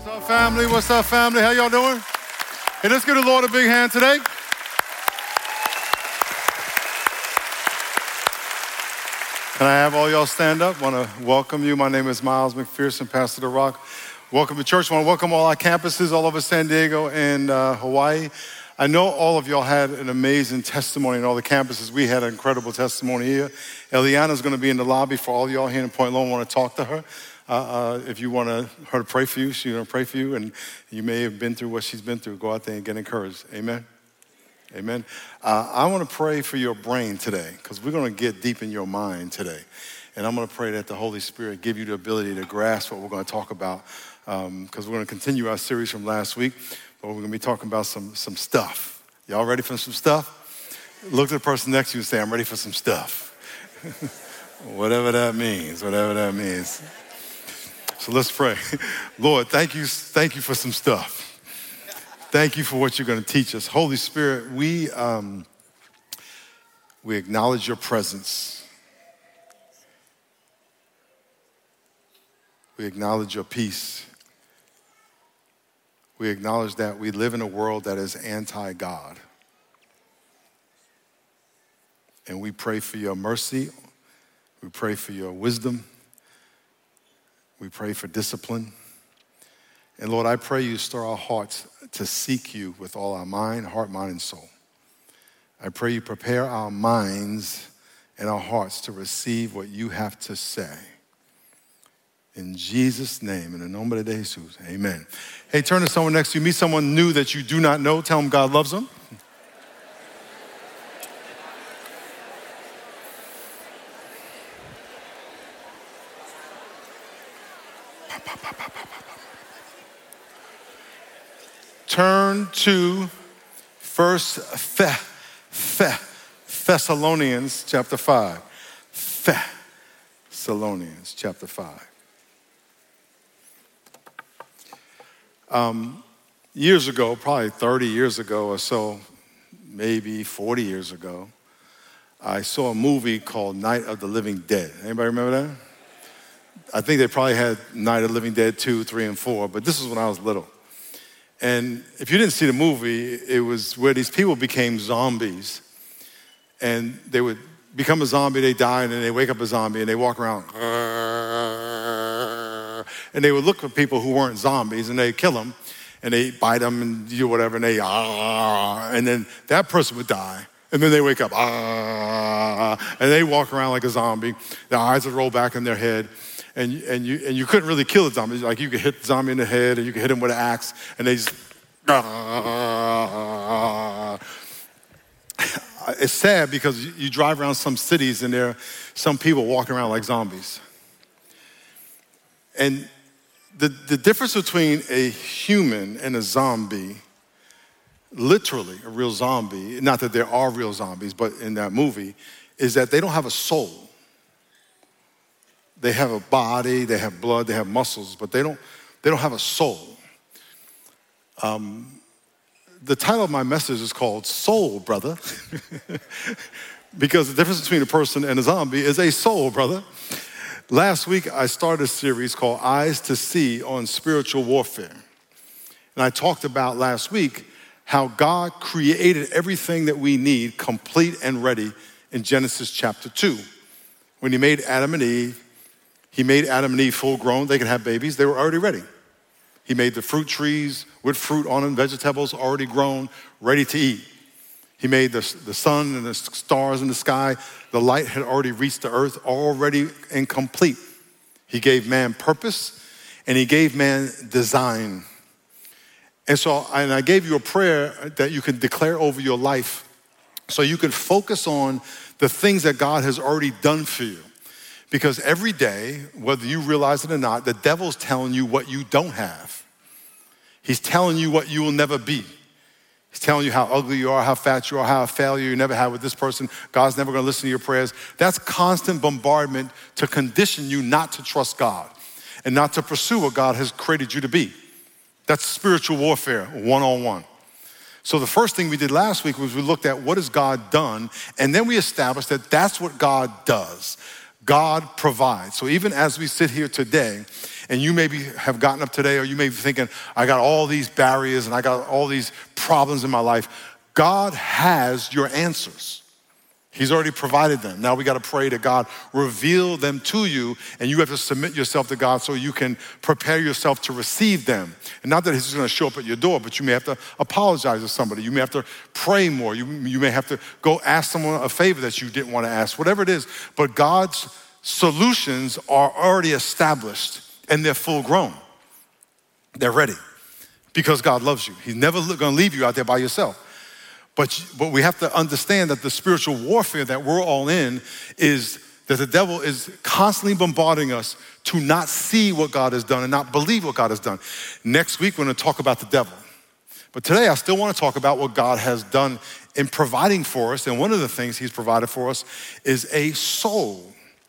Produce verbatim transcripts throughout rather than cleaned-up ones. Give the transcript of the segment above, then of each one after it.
What's up, family? What's up, family? How y'all doing? Hey, let's give the Lord a big hand today. Can I have all y'all stand up? Want to welcome you. My name is Miles McPherson, pastor of The Rock. Welcome to church. Want to welcome all our campuses all over San Diego and uh, Hawaii. I know all of y'all had an amazing testimony in all the campuses. We had an incredible testimony here. Eliana's going to be in the lobby for all y'all here in Point Loma. Want to talk to her. Uh, uh, if you want to, her to pray for you, she's going to pray for you. And you may have been through what she's been through. Go out there and get encouraged. Amen. Amen. Uh, I want to pray for your brain today because we're going to get deep in your mind today. And I'm going to pray that the Holy Spirit give you the ability to grasp what we're going to talk about because um, we're going to continue our series from last week, but we're going to be talking about some, some stuff. Y'all ready for some stuff? Look at the person next to you and say, I'm ready for some stuff. Whatever that means, whatever that means. So let's pray. Lord, thank you, thank you for some stuff. Thank you for what you're going to teach us. Holy Spirit, we, um, we acknowledge your presence. We acknowledge your peace. We acknowledge that we live in a world that is anti-God. And we pray for your mercy. We pray for your wisdom. We pray for discipline. And Lord, I pray you stir our hearts to seek you with all our mind, heart, mind, and soul. I pray you prepare our minds and our hearts to receive what you have to say. In Jesus' name, in the nombre de Jesus, amen. Hey, turn to someone next to you. Meet someone new that you do not know. Tell them God loves them. Turn to First Thessalonians chapter five. Thessalonians chapter five. Um, years ago, probably thirty years ago or so, maybe forty years ago, I saw a movie called Night of the Living Dead. Anybody remember that? I think they probably had Night of the Living Dead two, three, and four, but this was when I was little. And if you didn't see the movie, it was where these people became zombies. And they would become a zombie, they die, and then they wake up a zombie, and they walk around. And they would look for people who weren't zombies, and they'd kill them, and they'd bite them and do whatever, and they, and then that person would die. And then they wake up, and they walk around like a zombie. Their eyes would roll back in their head. And, and, you, and you couldn't really kill the zombie. Like you could hit the zombie in the head, and you could hit him with an axe, and they just, it's sad because you, you drive around some cities and there are some people walking around like zombies. And the, the difference between a human and a zombie, literally a real zombie, not that there are real zombies, but in that movie, is that they don't have a soul. They have a body, they have blood, they have muscles, but they don't, they don't have a soul. Um, the title of my message is called Soul, Brother. Because the difference between a person and a zombie is a soul, brother. Last week, I started a series called Eyes to See on spiritual warfare. And I talked about last week how God created everything that we need complete and ready in Genesis chapter two. When he made Adam and Eve, he made Adam and Eve full grown. They could have babies. They were already ready. He made the fruit trees with fruit on them, vegetables already grown, ready to eat. He made the, the sun and the stars in the sky. The light had already reached the earth, already and complete. He gave man purpose, and he gave man design. And so and I gave you a prayer that you can declare over your life so you can focus on the things that God has already done for you. Because every day, whether you realize it or not, the devil's telling you what you don't have. He's telling you what you will never be. He's telling you how ugly you are, how fat you are, how a failure you never had with this person. God's never gonna listen to your prayers. That's constant bombardment to condition you not to trust God and not to pursue what God has created you to be. That's spiritual warfare, one-on-one. So the first thing we did last week was we looked at what has God done, and then we established that that's what God does. God provides. So even as we sit here today, and you maybe have gotten up today, or you may be thinking, I got all these barriers and I got all these problems in my life. God has your answers. He's already provided them. Now we got to pray that God reveal them to you, and you have to submit yourself to God so you can prepare yourself to receive them. And not that He's just going to show up at your door, but you may have to apologize to somebody. You may have to pray more. You, you may have to go ask someone a favor that you didn't want to ask, whatever it is. But God's solutions are already established, and they're full grown. They're ready because God loves you. He's never going to leave you out there by yourself. But, but we have to understand that the spiritual warfare that we're all in is that the devil is constantly bombarding us to not see what God has done and not believe what God has done. Next week, we're going to talk about the devil. But today, I still want to talk about what God has done in providing for us. And one of the things He's provided for us is a soul.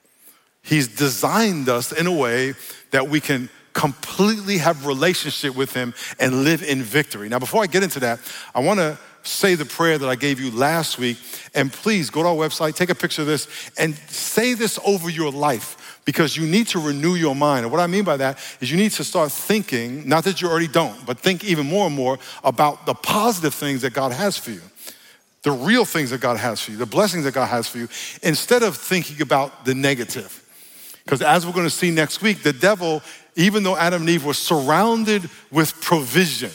He's designed us in a way that we can completely have relationship with Him and live in victory. Now, before I get into that, I want to say the prayer that I gave you last week. And please go to our website, take a picture of this, and say this over your life, because you need to renew your mind. And what I mean by that is you need to start thinking, not that you already don't, but think even more and more about the positive things that God has for you, the real things that God has for you, the blessings that God has for you, instead of thinking about the negative. Because as we're going to see next week, the devil, even though Adam and Eve were surrounded with provision,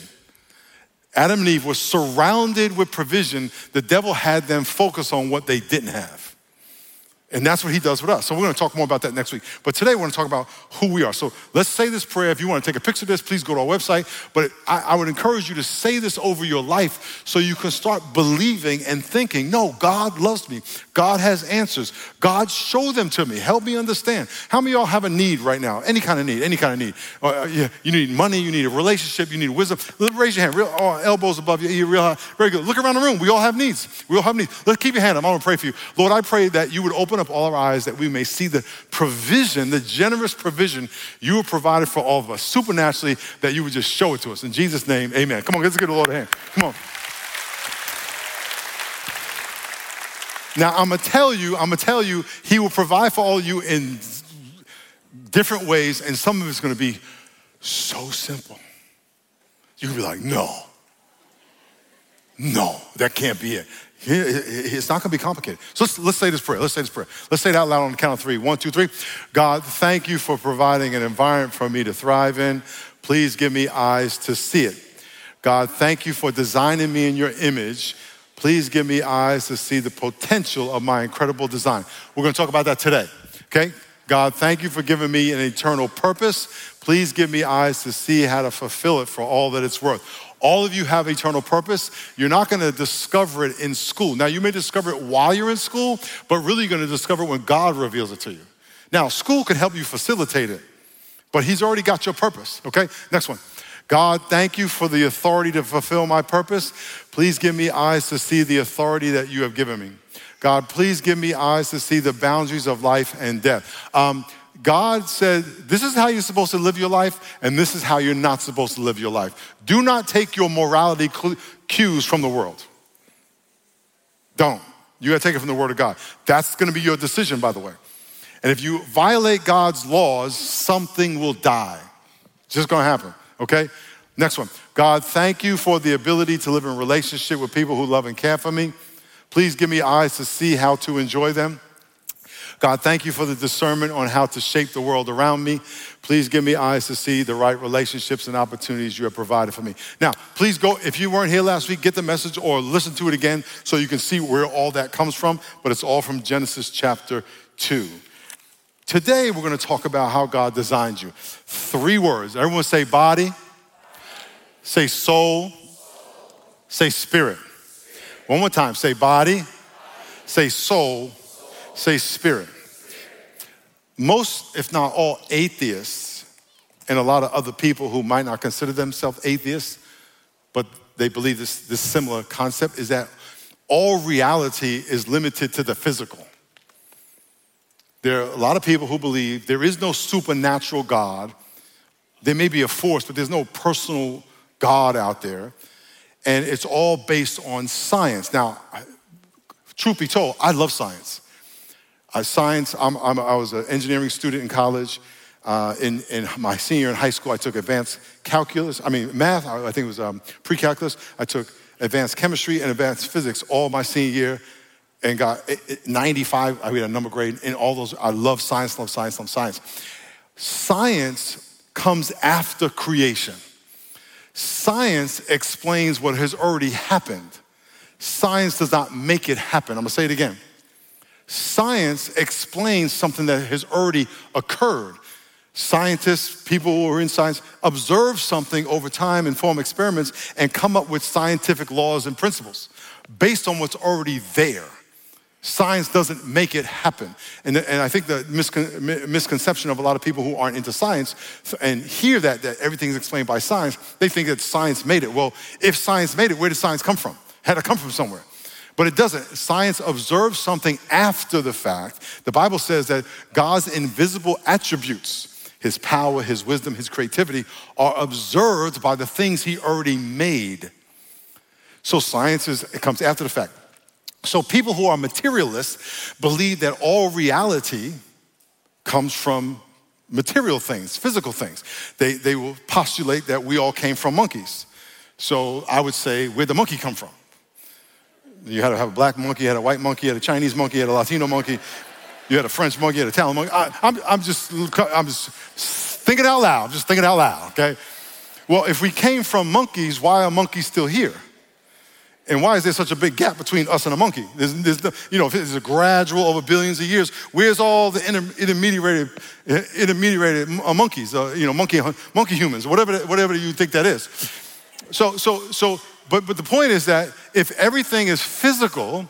Adam and Eve were surrounded with provision, the devil had them focus on what they didn't have. And that's what he does with us. So we're going to talk more about that next week. But today we're going to talk about who we are. So let's say this prayer. If you want to take a picture of this, please go to our website. But I, I would encourage you to say this over your life so you can start believing and thinking, no, God loves me. God has answers. God, show them to me. Help me understand. How many of y'all have a need right now? Any kind of need, any kind of need. Uh, yeah, you need money, you need a relationship, you need wisdom. Raise your hand, real, oh, elbows above your ear, real high. Very good. Look around the room. We all have needs. We all have needs. Let's keep your hand up. I'm going to pray for you. Lord, I pray that you would open up all our eyes that we may see the provision, the generous provision you have provided for all of us, supernaturally, that you would just show it to us. In Jesus' name, amen. Come on, let's give the Lord a hand. Come on. Now, I'm going to tell you, I'm going to tell you, He will provide for all of you in different ways, and some of it's going to be so simple. You can be like, no, no, that can't be it. It's not gonna be complicated. So let's, let's say this prayer. Let's say this prayer. Let's say it out loud on the count of three. One, two, three. God, thank you for providing an environment for me to thrive in. Please give me eyes to see it. God, thank you for designing me in your image. Please give me eyes to see the potential of my incredible design. We're gonna talk about that today, okay? God, thank you for giving me an eternal purpose. Please give me eyes to see how to fulfill it for all that it's worth. All of you have eternal purpose. You're not gonna discover it in school. Now, you may discover it while you're in school, but really you're gonna discover it when God reveals it to you. Now, school can help you facilitate it, but He's already got your purpose, okay? Next one. God, thank you for the authority to fulfill my purpose. Please give me eyes to see the authority that you have given me. God, please give me eyes to see the boundaries of life and death. Um, God said, this is how you're supposed to live your life, and this is how you're not supposed to live your life. Do not take your morality cues from the world. Don't. You gotta take it from the Word of God. That's gonna be your decision, by the way. And if you violate God's laws, something will die. It's just gonna happen, okay? Next one. God, thank you for the ability to live in relationship with people who love and care for me. Please give me eyes to see how to enjoy them. God, thank you for the discernment on how to shape the world around me. Please give me eyes to see the right relationships and opportunities you have provided for me. Now, please go, if you weren't here last week, get the message or listen to it again so you can see where all that comes from, but it's all from Genesis chapter two. Today, we're gonna talk about how God designed you. Three words. Everyone say body, say soul, say spirit. One more time, say body, say soul, say spirit. Most, if not all, atheists and a lot of other people who might not consider themselves atheists, but they believe this, this similar concept, is that all reality is limited to the physical. There are a lot of people who believe there is no supernatural God. There may be a force, but there's no personal God out there. And it's all based on science. Now, truth be told, I love science. Uh, science, I'm, I'm, I was an engineering student in college. Uh, in, in my senior year in high school, I took advanced calculus, I mean math, I, I think it was um, pre-calculus. I took advanced chemistry and advanced physics all my senior year and got ninety-five, I had a number grade in all those. I love science, love science, love science. Science comes after creation. Science explains what has already happened. Science does not make it happen. I'm gonna say it again. Science explains something that has already occurred. Scientists, people who are in science, observe something over time and form experiments and come up with scientific laws and principles based on what's already there. Science doesn't make it happen. And, and I think the miscon- misconception of a lot of people who aren't into science and hear that, that everything's explained by science, they think that science made it. Well, if science made it, where did science come from? Had to come from somewhere. But it doesn't. Science observes something after the fact. The Bible says that God's invisible attributes, his power, his wisdom, his creativity, are observed by the things he already made. So science is, it comes after the fact. So people who are materialists believe that all reality comes from material things, physical things. They, they will postulate that we all came from monkeys. So I would say, where'd the monkey come from? You had to have a black monkey, you had a white monkey, you had a Chinese monkey, you had a Latino monkey, you had a French monkey, you had an Italian monkey. I, I'm, I'm, just, I'm just thinking out loud, just thinking out loud, okay? Well, if we came from monkeys, why are monkeys still here? And why is there such a big gap between us and a monkey? There's, there's the, you know, if it's a gradual over billions of years, where's all the inter, intermediated, intermediated monkeys, uh, you know, monkey, monkey humans, whatever, whatever you think that is. So, so, so, but, but the point is that if everything is physical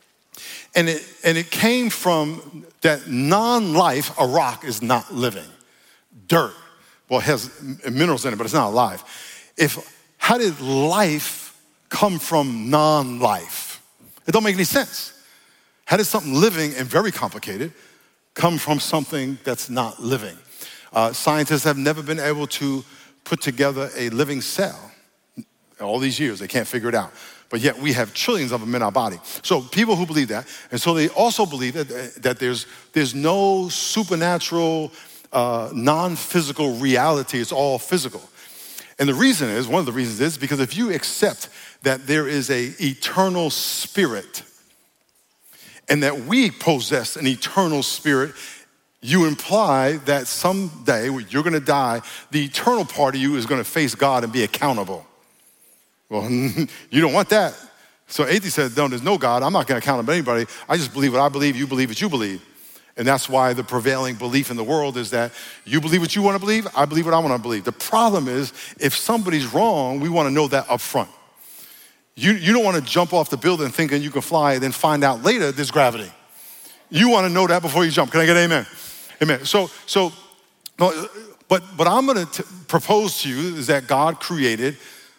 and it, and it came from that non-life, a rock is not living. Dirt, well, it has minerals in it, but it's not alive. If, how did life come from non-life? It don't make any sense. How did something living and very complicated come from something that's not living? Uh, scientists have never been able to put together a living cell. All these years, they can't figure it out. But yet we have trillions of them in our body. So people who believe that, and so they also believe that, that there's, there's no supernatural, uh, non-physical reality. It's all physical. And the reason is, one of the reasons is because if you accept that there is an eternal spirit and that we possess an eternal spirit, you imply that someday when you're gonna die, the eternal part of you is gonna face God and be accountable. Well, you don't want that. So atheist said, no, there's no God. I'm not gonna account to anybody. I just believe what I believe, you believe what you believe. And that's why the prevailing belief in the world is that you believe what you wanna believe, I believe what I wanna believe. The problem is, if somebody's wrong, we wanna know that up front. You, you don't wanna jump off the building thinking you can fly and then find out later there's gravity. You wanna know that before you jump. Can I get an amen? Amen. So, so, but, but I'm gonna t- propose to you is that God created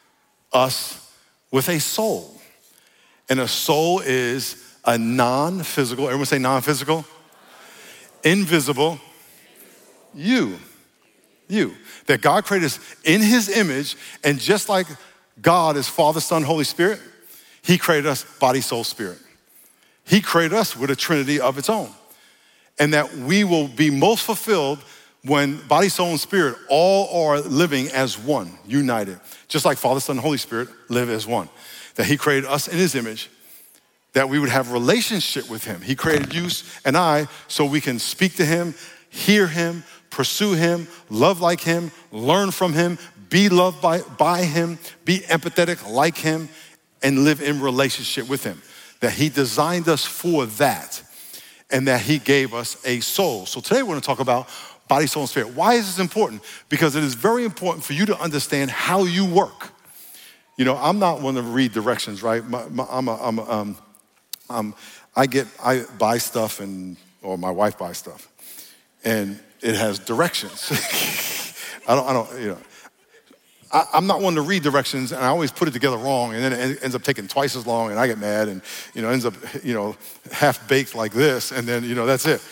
us with a soul. And a soul is a non-physical, everyone say non-physical, invisible you. You. That God created us in his image, and just like God is Father, Son, Holy Spirit, he created us body, soul, spirit. He created us with a trinity of its own. And that we will be most fulfilled when body, soul, and spirit all are living as one, united. Just like Father, Son, and Holy Spirit live as one. That he created us in his image, that we would have a relationship with him. He created you and I so we can speak to him, hear him, pursue him, love like him, learn from him, be loved by, by him, be empathetic like him, and live in relationship with him. That he designed us for that, and that he gave us a soul. So today we're gonna talk about body, soul, and spirit. Why is this important? Because it is very important for you to understand how you work. You know, I'm not one to read directions, right? My, my, I'm a, I'm a, um, um, I get, I buy stuff and, or my wife buys stuff, and it has directions. I don't, I don't, you know. I, I'm not one to read directions, and I always put it together wrong, and then it ends up taking twice as long, and I get mad, and, you know, ends up, you know, half-baked like this, and then, you know, that's it.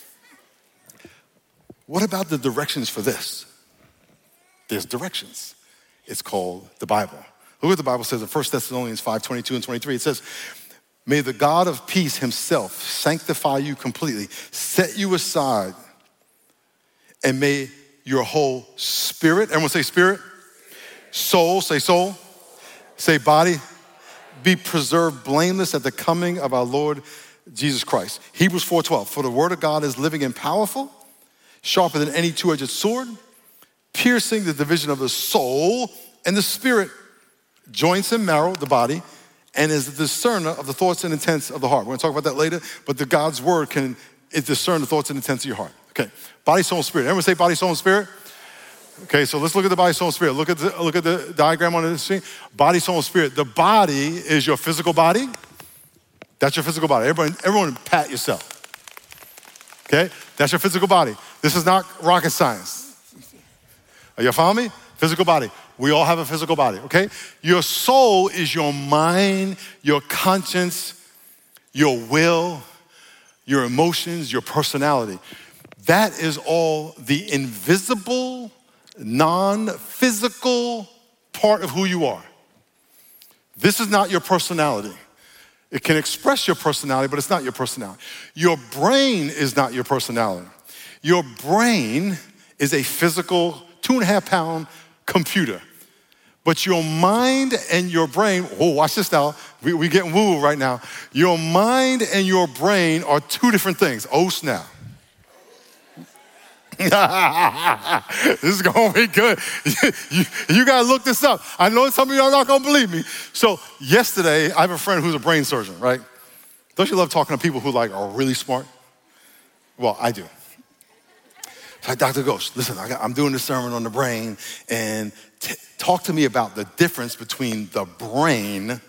What about the directions for this? There's directions. It's called the Bible. Look what the Bible says in First Thessalonians five, twenty-two and twenty-three. It says, May the God of peace himself sanctify you completely, set you aside, and may your whole spirit, everyone say spirit, soul, say soul, say body, be preserved blameless at the coming of our Lord Jesus Christ. Hebrews four twelve, for the word of God is living and powerful, sharper than any two-edged sword, piercing the division of the soul and the spirit, joints and marrow, the body, and is the discerner of the thoughts and intents of the heart. We're gonna talk about that later, but the God's word can discern the thoughts and intents of your heart. Okay, body, soul, and spirit. Everyone say body, soul, and spirit? Okay, so let's look at the body, soul, and spirit. Look at the, look at the diagram on the screen. Body, soul, and spirit. The body is your physical body. That's your physical body. Everyone, everyone pat yourself. Okay, that's your physical body. This is not rocket science. Are you following me? Physical body. We all have a physical body, okay? Your soul is your mind, your conscience, your will, your emotions, your personality. That is all the invisible, non-physical part of who you are. This is not your personality. It can express your personality, but it's not your personality. Your brain is not your personality. Your brain is a physical two and a half pound computer. But your mind and your brain, oh, watch this now. We, we getting woo right now. Your mind and your brain are two different things. Oh, snap. This is gonna be good. you, you gotta look this up. I know some of you are not gonna believe me. So yesterday, I have a friend who's a brain surgeon, right? Don't you love talking to people who like are really smart? Well, I do. So like, Doctor Ghosh, listen, I got, I'm doing this sermon on the brain, and t- talk to me about the difference between the brain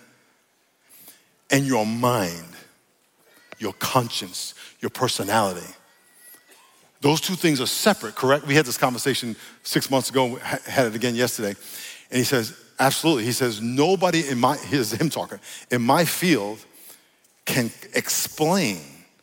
and your mind, your conscience, your personality. Those two things are separate, correct? We had this conversation six months ago, had it again yesterday. And he says, absolutely. He says, nobody in my, here's him talking, in my field can explain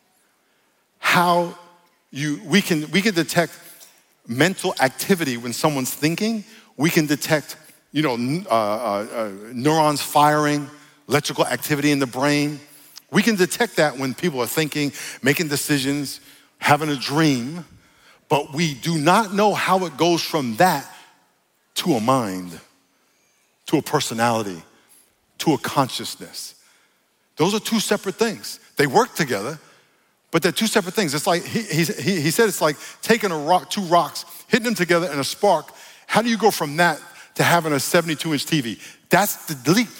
how you, we can, we can detect mental activity when someone's thinking. We can detect, you know, uh, uh, uh, neurons firing, electrical activity in the brain. We can detect that when people are thinking, making decisions, having a dream, but we do not know how it goes from that to a mind, to a personality, to a consciousness. Those are two separate things. They work together, but they're two separate things. It's like, he, he, he said it's like taking a rock, two rocks, hitting them together in a spark. How do you go from that to having a seventy-two inch T V? That's the leap.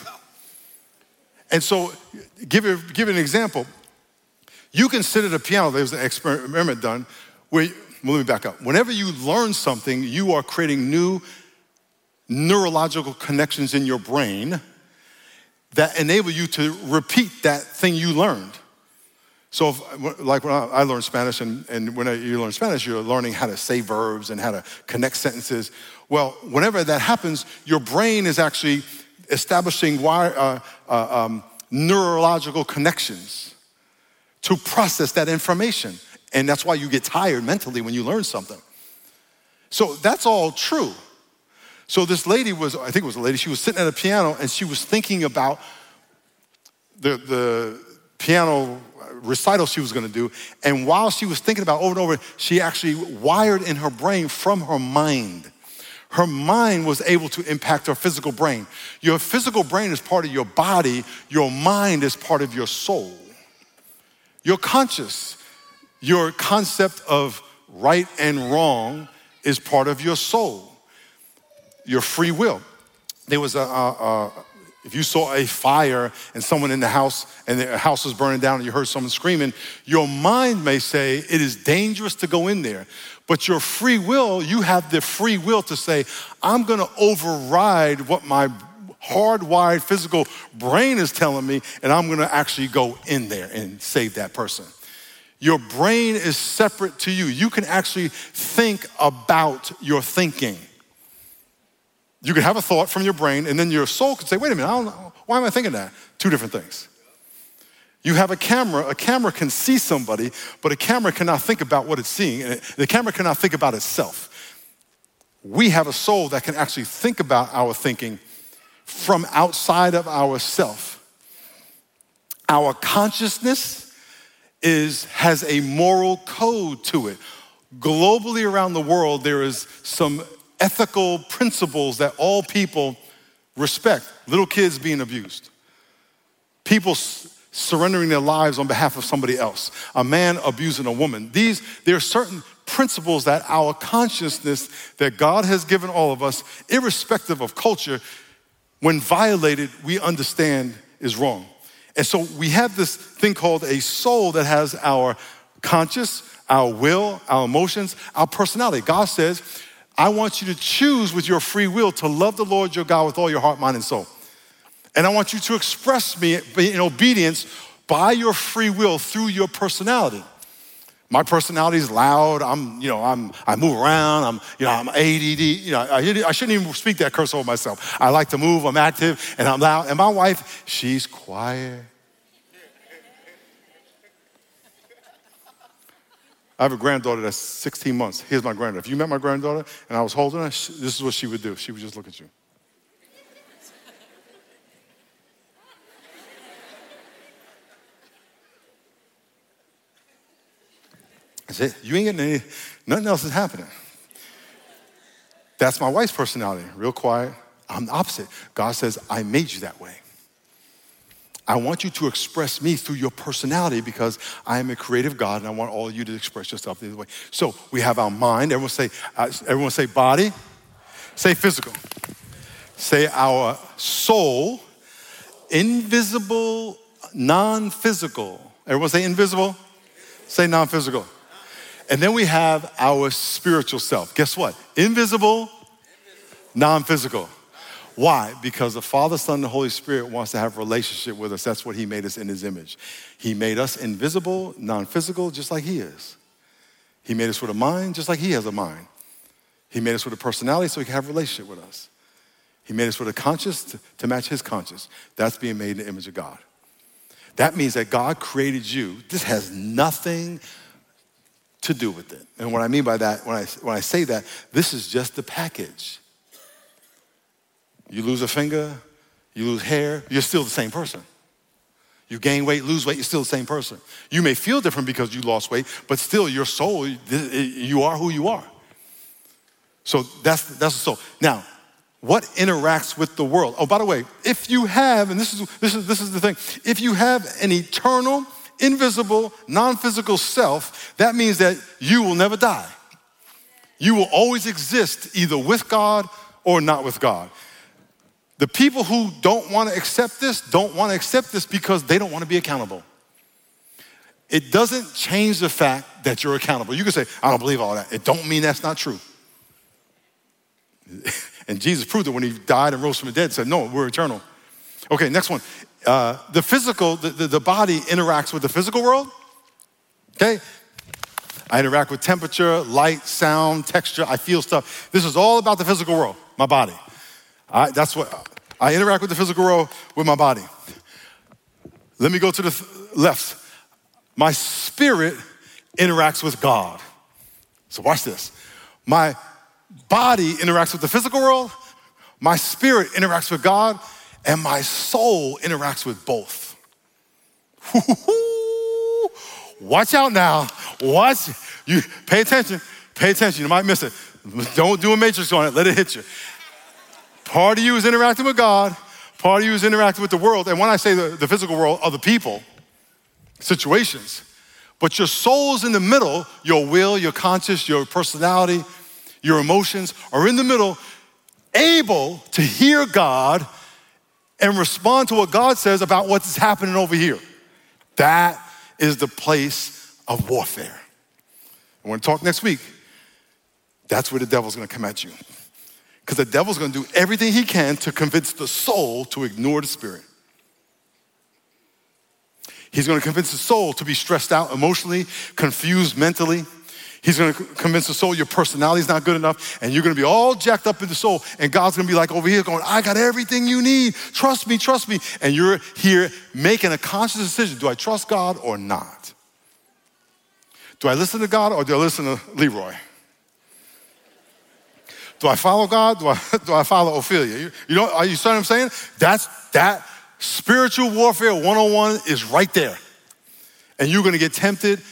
And so, give it, give it an example. You can sit at a piano. There was an experiment done where, well, let me back up. Whenever you learn something, you are creating new neurological connections in your brain that enable you to repeat that thing you learned. So, if, like when I learned Spanish, and, and when you learn Spanish, you're learning how to say verbs and how to connect sentences. Well, whenever that happens, your brain is actually establishing wire, uh, uh, um, neurological connections to process that information. And that's why you get tired mentally when you learn something. So that's all true. So this lady was, I think it was a lady, she was sitting at a piano and she was thinking about the, the piano recital she was gonna do. And while she was thinking about it over and over, she actually wired in her brain from her mind. Her mind was able to impact her physical brain. Your physical brain is part of your body. Your mind is part of your soul. Your conscious, your concept of right and wrong is part of your soul. Your free will. There was a, a, a if you saw a fire and someone in the house and the house was burning down and you heard someone screaming, your mind may say it is dangerous to go in there. But your free will, you have the free will to say, I'm gonna override what my hardwired physical brain is telling me, and I'm gonna actually go in there and save that person. Your brain is separate to you. You can actually think about your thinking. You can have a thought from your brain, and then your soul can say, wait a minute, I don't know, why am I thinking that? Two different things. You have a camera, a camera can see somebody, but a camera cannot think about what it's seeing, and it, the camera cannot think about itself. We have a soul that can actually think about our thinking from outside of ourself. Our consciousness is, has a moral code to it. Globally around the world, there is some ethical principles that all people respect. Little kids being abused. People s- surrendering their lives on behalf of somebody else. A man abusing a woman. These, there are certain principles that our consciousness that God has given all of us, irrespective of culture, when violated, we understand is wrong. And so we have this thing called a soul that has our conscious, our will, our emotions, our personality. God says, I want you to choose with your free will to love the Lord your God with all your heart, mind, and soul. And I want you to express me in obedience by your free will through your personality. My personality is loud. I'm, you know, I'm, I move around. I'm, you know, I'm A D D. You know, I, I shouldn't even speak that curse over myself. I like to move. I'm active, and I'm loud. And my wife, she's quiet. I have a granddaughter that's sixteen months. Here's my granddaughter. If you met my granddaughter and I was holding her, this is what she would do. She would just look at you. I said, you ain't getting any, nothing else is happening. That's my wife's personality, real quiet. I'm the opposite. God says, I made you that way. I want you to express me through your personality because I am a creative God and I want all of you to express yourself the other way. So we have our mind. Everyone say, uh, everyone say body. Say physical. Say our soul. Invisible, non-physical. Everyone say invisible. Say non-physical. And then we have our spiritual self. Guess what? Invisible, non-physical. Why? Because the Father, Son, and the Holy Spirit wants to have a relationship with us. That's what he made us in his image. He made us invisible, non-physical, just like he is. He made us with a mind, just like he has a mind. He made us with a personality so he can have a relationship with us. He made us with a conscience to, to match his conscience. That's being made in the image of God. That means that God created you. This has nothing to do with it. And what I mean by that, when I, when I say that, this is just the package. You lose a finger, you lose hair, you're still the same person. You gain weight, lose weight, you're still the same person. You may feel different because you lost weight, but still your soul, you are who you are. So that's, that's the soul. Now, what interacts with the world? Oh, by the way, if you have, and this is, this is, this is the thing, if you have an eternal, invisible, non-physical self, that means that you will never die. You will always exist either with God or not with God. The people who don't want to accept this, don't want to accept this because they don't want to be accountable. It doesn't change the fact that you're accountable. You can say, I don't believe all that. It don't mean that's not true. And Jesus proved it when he died and rose from the dead, said, no, we're eternal. Okay, next one. Uh, the physical, the, the, the body interacts with the physical world, okay? I interact with temperature, light, sound, texture. I feel stuff. This is all about the physical world, my body. I, that's what, I interact with the physical world with my body. Let me go to the th- left. My spirit interacts with God. So watch this. My body interacts with the physical world, my spirit interacts with God, and my soul interacts with both. Watch out now. Watch. You pay attention. Pay attention. You might miss it. Don't do a matrix on it. Let it hit you. Part of you is interacting with God. Part of you is interacting with the world. And when I say the, the physical world, other people, situations. But your soul's in the middle. Your will, your conscience, your personality, your emotions are in the middle, able to hear God and respond to what God says about what's happening over here. That is the place of warfare. I want to talk next week. That's where the devil's going to come at you. Because the devil's going to do everything he can to convince the soul to ignore the spirit. He's going to convince the soul to be stressed out emotionally, confused mentally. He's going to convince the soul your personality is not good enough, and you're going to be all jacked up in the soul, and God's going to be like over here going, I got everything you need. Trust me, trust me. And you're here making a conscious decision. Do I trust God or not? Do I listen to God or do I listen to Leroy? Do I follow God? Do I, do I follow Ophelia? You, you know, are you understand what I'm saying? That's, that, Spiritual warfare one oh one is right there. And you're gonna get tempted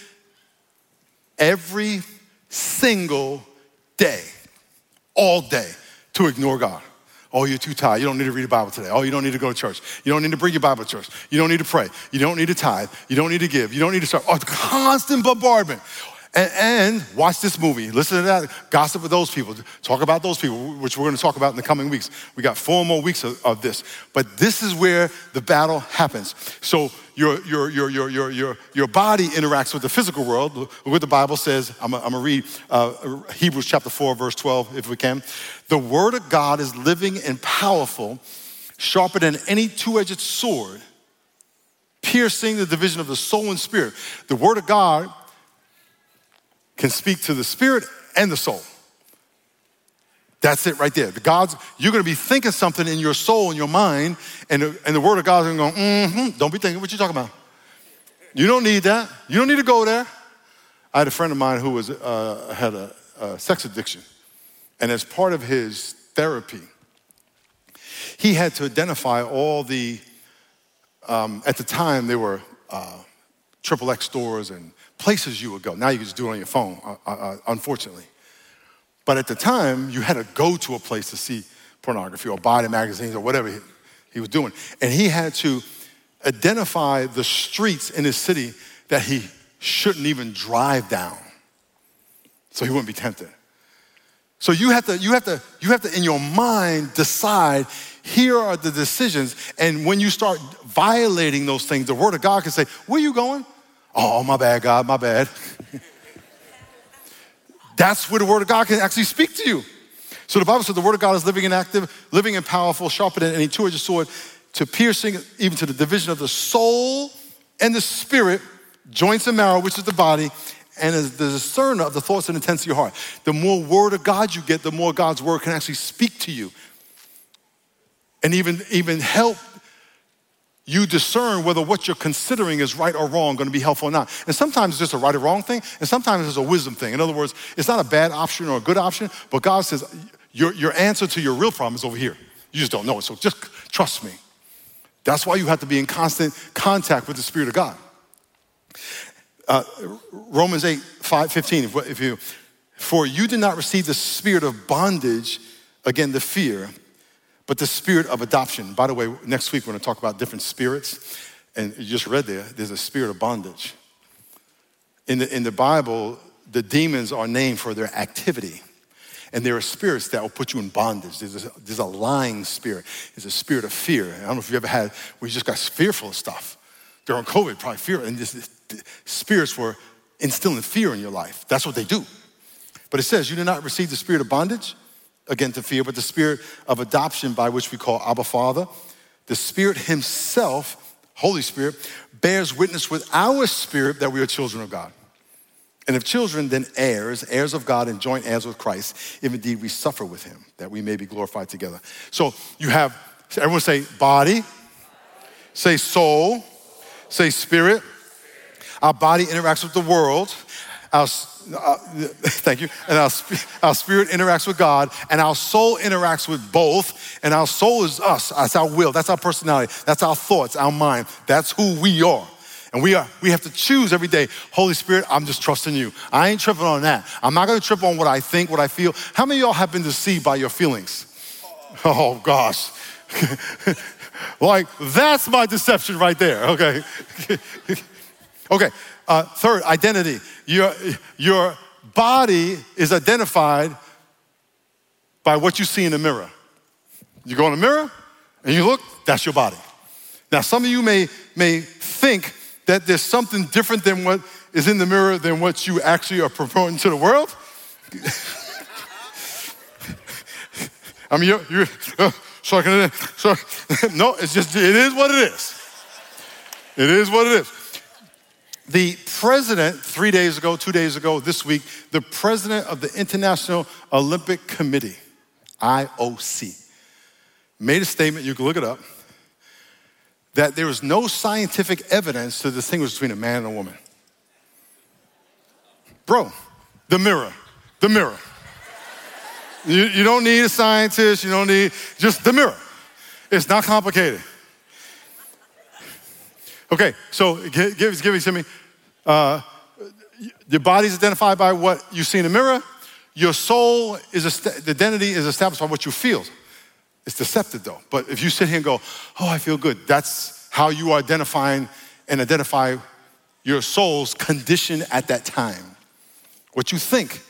every single day, all day, to ignore God. Oh, you're too tired. You don't need to read the Bible today. Oh, you don't need to go to church. You don't need to bring your Bible to church. You don't need to pray. You don't need to tithe. You don't need to give. You don't need to serve. Oh, constant bombardment. And, and watch this movie. Listen to that. Gossip with those people. Talk about those people, which we're going to talk about in the coming weeks. We got four more weeks of, of this. But this is where the battle happens. So your, your, your, your, your, your, your body interacts with the physical world. Look what the Bible says. I'm, I'm going to read uh, Hebrews chapter four, verse twelve, if we can. The word of God is living and powerful, sharper than any two-edged sword, piercing the division of the soul and spirit. The word of God can speak to the spirit and the soul. That's it right there. The God's, you're gonna be thinking something in your soul and your mind, and the, and the word of God is gonna go, mm-hmm, don't be thinking what you talking about. You don't need that. You don't need to go there. I had a friend of mine who was uh, had a, a sex addiction, and as part of his therapy, he had to identify all the, um, at the time there were uh, triple X stores and places you would go. Now you can just do it on your phone, uh, uh, unfortunately. But at the time, you had to go to a place to see pornography or buy the magazines or whatever he, he was doing. And he had to identify the streets in his city that he shouldn't even drive down so he wouldn't be tempted. So you have to, you have to, you have to, in your mind, decide, here are the decisions. And when you start violating those things, the word of God can say, where are you going? Oh, my bad, God, my bad. That's where the word of God can actually speak to you. So the Bible says the word of God is living and active, living and powerful, sharper than any two-edged sword, to piercing even to the division of the soul and the spirit, joints and marrow, which is the body, and is the discerner of the thoughts and intents of your heart. The more word of God you get, the more God's word can actually speak to you and even, even help you discern whether what you're considering is right or wrong, going to be helpful or not. And sometimes it's just a right or wrong thing, and sometimes it's a wisdom thing. In other words, it's not a bad option or a good option, but God says your, your answer to your real problem is over here. You just don't know it, so just trust me. That's why you have to be in constant contact with the Spirit of God. Uh, Romans eight, five, fifteen, if, if you, for you did not receive the spirit of bondage, again, the fear, but the spirit of adoption. By the way, next week we're gonna talk about different spirits. And you just read there, there's a spirit of bondage. In the, in the Bible, the demons are named for their activity. And there are spirits that will put you in bondage. There's a, there's a lying spirit. There's a spirit of fear. I don't know if you ever had, where you just got fearful of stuff. During COVID, probably fear. And this, this, spirits were instilling fear in your life. That's what they do. But it says, you did not receive the spirit of bondage, again to fear, but the spirit of adoption by which we call Abba Father. The Spirit himself, Holy Spirit, bears witness with our spirit that we are children of God. And if children, then heirs, heirs of God and joint heirs with Christ, if indeed we suffer with him, that we may be glorified together. So you have, everyone say body, say soul, say spirit. Our body interacts with the world. Our, uh, thank you. And our, our spirit interacts with God, and our soul interacts with both. And our soul is us. That's our will. That's our personality. That's our thoughts, our mind. That's who we are. And we are. We have to choose every day. Holy Spirit, I'm just trusting you. I ain't tripping on that. I'm not going to trip on what I think, what I feel. How many of y'all have been deceived by your feelings? Oh gosh. Like, that's my deception right there. Okay. Okay. Uh, third, identity. Your, your body is identified by what you see in the mirror. You go in the mirror and you look, that's your body. Now, some of you may, may think that there's something different than what is in the mirror than what you actually are promoting to the world. I mean, you're, you're uh, so, so no, it's just, it is what it is. It is what it is. The president, three days ago, two days ago, this week, the president of the International Olympic Committee, I O C, made a statement, you can look it up, that there is no scientific evidence to distinguish between a man and a woman. Bro, the mirror, the mirror. You, you don't need a scientist, you don't need, just the mirror. It's not complicated. Okay, so give, give, give it to me. Uh, your body's identified by what you see in the mirror. Your soul is, a, the identity is established by what you feel. It's deceptive though. But if you sit here and go, oh, I feel good, that's how you are identifying and identify your soul's condition at that time. What you think,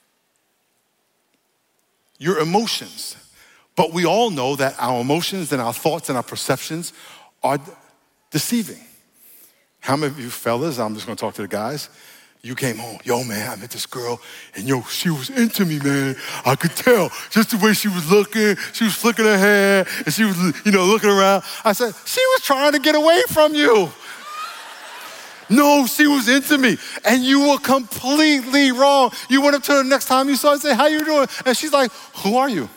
your emotions. But we all know that our emotions and our thoughts and our perceptions are deceiving. How many of you fellas, I'm just gonna talk to the guys, you came home, yo man, I met this girl and yo, she was into me, man. I could tell just the way she was looking, she was flicking her hair and she was, you know, looking around. I said, she was trying to get away from you. No, she was into me. And you were completely wrong. You went up to her the next time you saw her and said, how you doing? And she's like, who are you?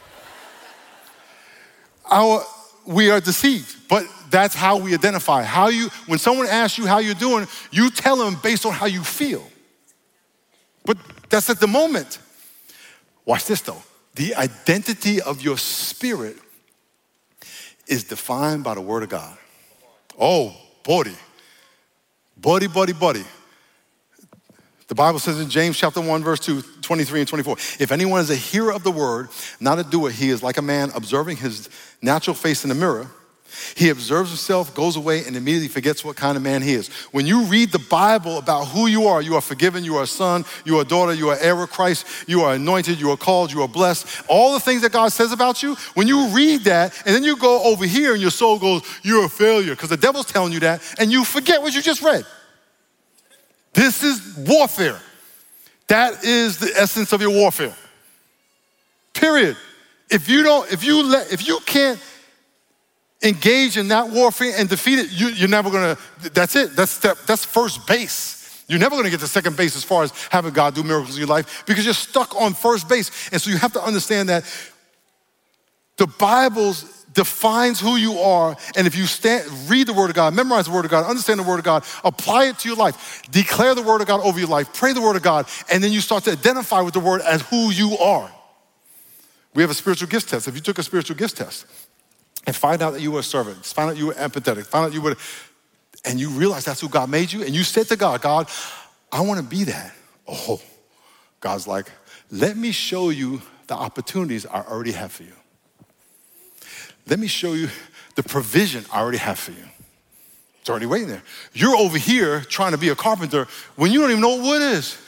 Our, we are deceived, but that's how we identify. How you, when someone asks you how you're doing, you tell them based on how you feel. But that's at the moment. Watch this though. The identity of your spirit is defined by the word of God. Oh, buddy. Buddy, buddy, buddy. The Bible says in James chapter one, verse two, twenty-three and twenty-four, if anyone is a hearer of the word, not a doer, he is like a man observing his natural face in the mirror. He observes himself, goes away, and immediately forgets what kind of man he is. When you read the Bible about who you are, you are forgiven, you are a son, you are a daughter, you are heir of Christ, you are anointed, you are called, you are blessed. All the things that God says about you, when you read that, and then you go over here and your soul goes, you're a failure, because the devil's telling you that, and you forget what you just read. This is warfare. That is the essence of your warfare. Period. If you don't, if you let, if you can't engage in that warfare and defeat it, you, you're never gonna, that's it. That's step, that's first base. You're never gonna get to second base as far as having God do miracles in your life because you're stuck on first base. And so you have to understand that the Bible defines who you are, and if you stand, read the word of God, memorize the word of God, understand the word of God, apply it to your life, declare the word of God over your life, pray the word of God, and then you start to identify with the word as who you are. We have a spiritual gifts test. If you took a spiritual gifts test, and find out that you were a servant, find out you were empathetic, find out you were, and you realize that's who God made you, and you said to God, God, I want to be that. Oh, God's like, let me show you the opportunities I already have for you. Let me show you the provision I already have for you. It's already waiting there. You're over here trying to be a carpenter when you don't even know what wood is.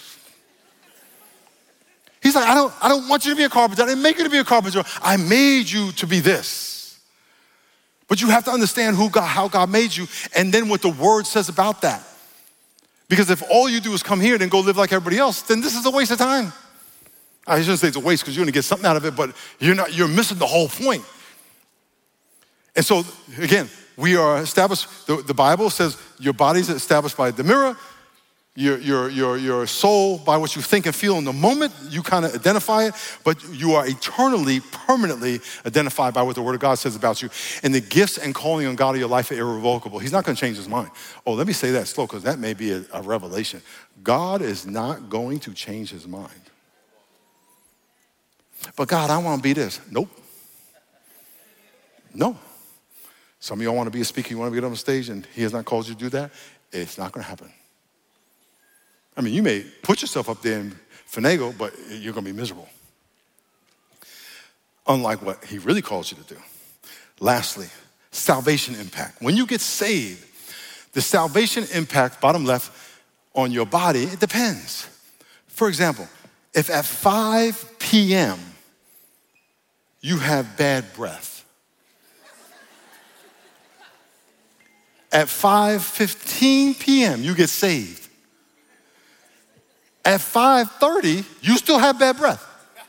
He's like, I don't, I don't want you to be a carpenter. I didn't make you to be a carpenter. I made you to be this. But you have to understand who God, how God made you, and then what the word says about that. Because if all you do is come here and then go live like everybody else, then this is a waste of time. I shouldn't say it's a waste because you're gonna get something out of it, but you're not, you're missing the whole point. And so, again, we are established, the, the Bible says your body's established by the mirror, your, your, your, your soul by what you think and feel in the moment, you kind of identify it, but you are eternally, permanently identified by what the word of God says about you. And the gifts and calling on God of your life are irrevocable. He's not gonna change his mind. Oh, let me say that slow because that may be a, a revelation. God is not going to change his mind. But God, I wanna be this. Nope. No. Some of y'all wanna be a speaker, you wanna get on the stage and he has not called you to do that. It's not gonna happen. I mean, you may put yourself up there and finagle, but you're gonna be miserable. Unlike what he really calls you to do. Lastly, salvation impact. When you get saved, the salvation impact, bottom left, on your body, it depends. For example, if at five p.m. you have bad breath, at five fifteen p.m. you get saved. At five thirty, you still have bad breath.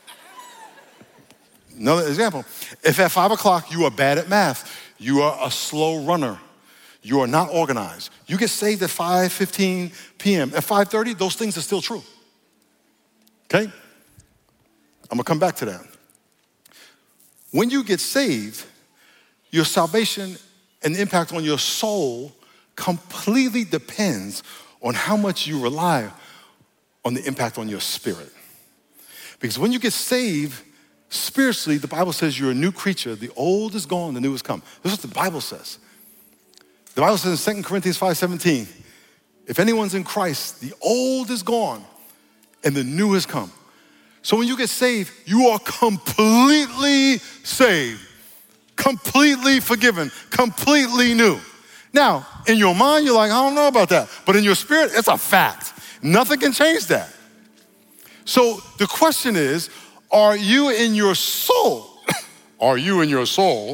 Another example, if at five o'clock you are bad at math, you are a slow runner, you are not organized, you get saved at five fifteen p.m. At five thirty, those things are still true. Okay? I'm gonna come back to that. When you get saved, your salvation and the impact on your soul completely depends on how much you rely on the impact on your spirit. Because when you get saved, spiritually, the Bible says you're a new creature. The old is gone, the new has come. This is what the Bible says. The Bible says in Second Corinthians five seventeen, if anyone's in Christ, the old is gone and the new has come. So when you get saved, you are completely saved, completely forgiven, completely new. Now, in your mind, you're like, I don't know about that. But in your spirit, it's a fact. Nothing can change that. So the question is, are you in your soul? Are you in your soul?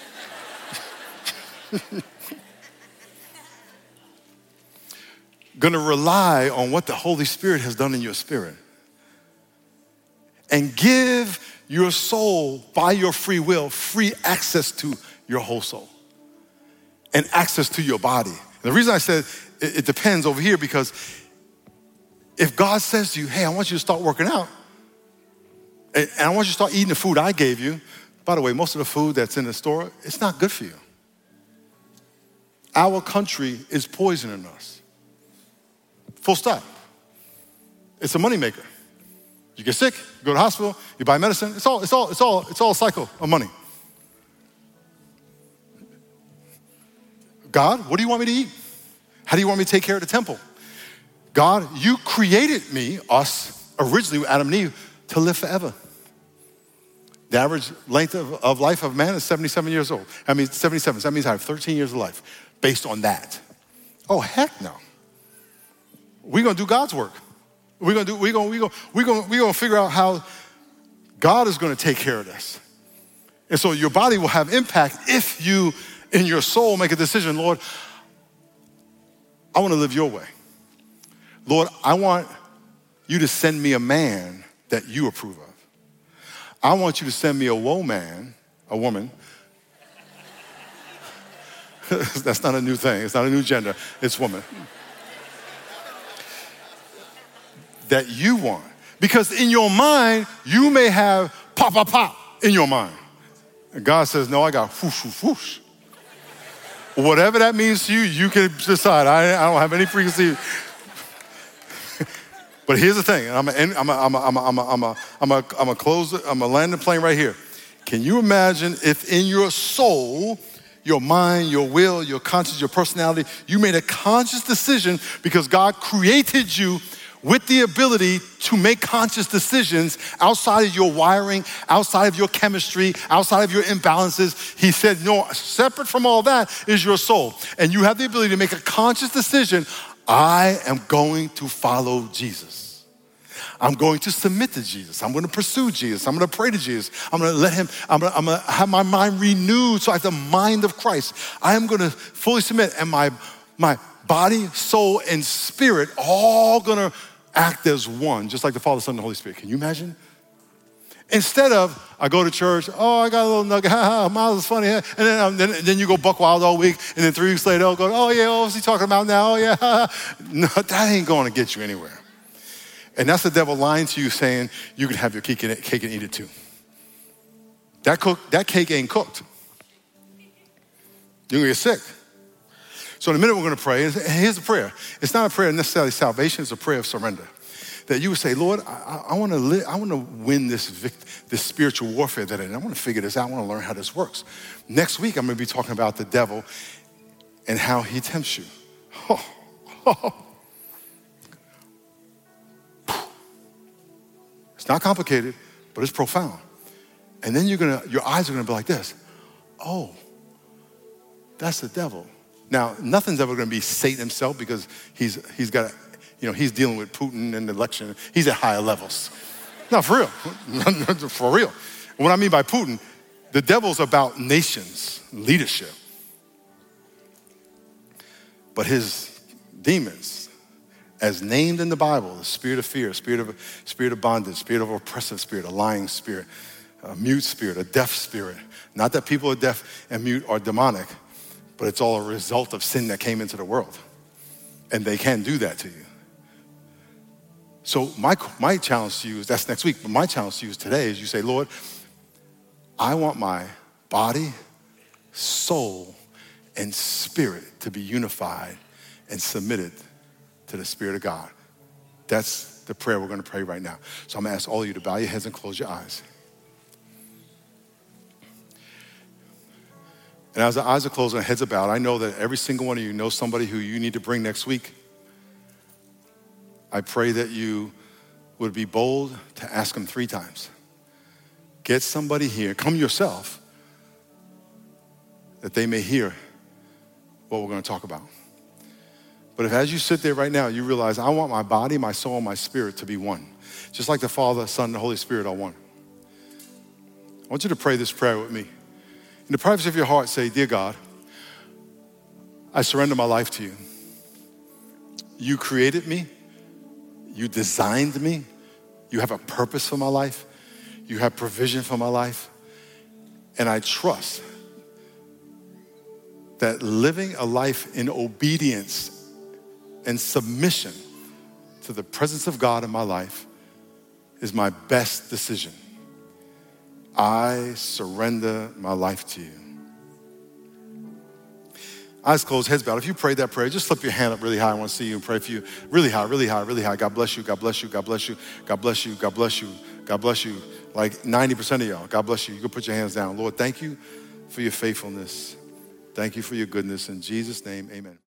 Gonna rely on what the Holy Spirit has done in your spirit and give your soul, by your free will, free access to your whole soul and access to your body. And the reason I said it, it depends over here, because if God says to you, hey, I want you to start working out, and, and I want you to start eating the food I gave you. By the way, most of the food that's in the store, it's not good for you. Our country is poisoning us. Full stop. It's a moneymaker. You get sick, you go to the hospital, you buy medicine. It's all, it's all, it's all, it's all a cycle of money. God, what do you want me to eat? How do you want me to take care of the temple? God, you created me, us, originally with Adam and Eve, to live forever. The average length of, of life of man is seventy-seven years old. I mean, seventy-seven, so that means I have thirteen years of life based on that. Oh, heck no. We're gonna do God's work. We're gonna do, we're gonna, we're gonna, we're gonna, we're gonna figure out how God is gonna take care of this. And so your body will have impact if you, in your soul, make a decision, Lord, I wanna live your way. Lord, I want you to send me a man that you approve of. I want you to send me a woe man, a woman. That's not a new thing. It's not a new gender. It's woman. That you want. Because in your mind, you may have pop, pop, pop in your mind. And God says, no, I got whoosh, whoosh, whoosh. Whatever that means to you, you can decide. I, I don't have any preconceived. But here's the thing, and I'm gonna, I'm gonna, I'm gonna, I'm gonna, I'm gonna, I'm gonna, I'm gonna close it, I'm gonna land the plane right here. Can you imagine if in your soul, your mind, your will, your conscience, your personality, you made a conscious decision because God created you with the ability to make conscious decisions outside of your wiring, outside of your chemistry, outside of your imbalances. He said, no, separate from all that is your soul. And you have the ability to make a conscious decision. I am going to follow Jesus. I'm going to submit to Jesus. I'm going to pursue Jesus. I'm going to pray to Jesus. I'm going to let him, I'm going to, I'm going to have my mind renewed so I have the mind of Christ. I am going to fully submit, and my, my body, soul, and spirit all going to act as one, just like the Father, Son, and the Holy Spirit. Can you imagine? Instead of, I go to church, oh, I got a little nugget, ha, ha, Miles is funny, and then, um, then, then you go buck wild all week, and then three weeks later, I'll go, oh yeah, what's he talking about now? Oh yeah, ha, ha. No, that ain't going to get you anywhere. And that's the devil lying to you saying, you can have your cake and, cake and eat it too. That, cook, that cake ain't cooked. You're gonna get sick. So in a minute, we're gonna pray, and here's the prayer. It's not a prayer of necessarily salvation, it's a prayer of surrender. That you would say, Lord, I, I want to live, I want to win this vict- this spiritual warfare that I, I want to figure this out. I want to learn how this works. Next week, I'm going to be talking about the devil and how he tempts you. Oh, oh. It's not complicated, but it's profound. And then you're gonna, your eyes are gonna be like this. Oh, that's the devil. Now, nothing's ever gonna be Satan himself because he's he's got. You know, he's dealing with Putin and the election. He's at higher levels. No, for real, for real. And what I mean by Putin, the devil's about nations, leadership. But his demons, as named in the Bible, the spirit of fear, spirit of, spirit of bondage, spirit of oppressive spirit, a lying spirit, a mute spirit, a deaf spirit. Not that people are deaf and mute are demonic, but it's all a result of sin that came into the world. And they can do that to you. So my, my challenge to you is, that's next week, but my challenge to you is today is you say, Lord, I want my body, soul, and spirit to be unified and submitted to the Spirit of God. That's the prayer we're gonna pray right now. So I'm gonna ask all of you to bow your heads and close your eyes. And as the eyes are closed and the heads are bowed, I know that every single one of you knows somebody who you need to bring next week. I pray that you would be bold to ask them three times. Get somebody here, come yourself, that they may hear what we're going to talk about. But if as you sit there right now, you realize, I want my body, my soul, and my spirit to be one. Just like the Father, Son, and the Holy Spirit are one. I want you to pray this prayer with me. In the privacy of your heart, say, Dear God, I surrender my life to you. You created me. You designed me. You have a purpose for my life. You have provision for my life. And I trust that living a life in obedience and submission to the presence of God in my life is my best decision. I surrender my life to you. Eyes closed, heads bowed. If you prayed that prayer, just slip your hand up really high. I want to see you and pray for you. Really high, really high, really high. God bless you, God bless you, God bless you, God bless you, God bless you, God bless you. Like ninety percent of y'all, God bless you. You can put your hands down. Lord, thank you for your faithfulness. Thank you for your goodness. In Jesus' name, amen.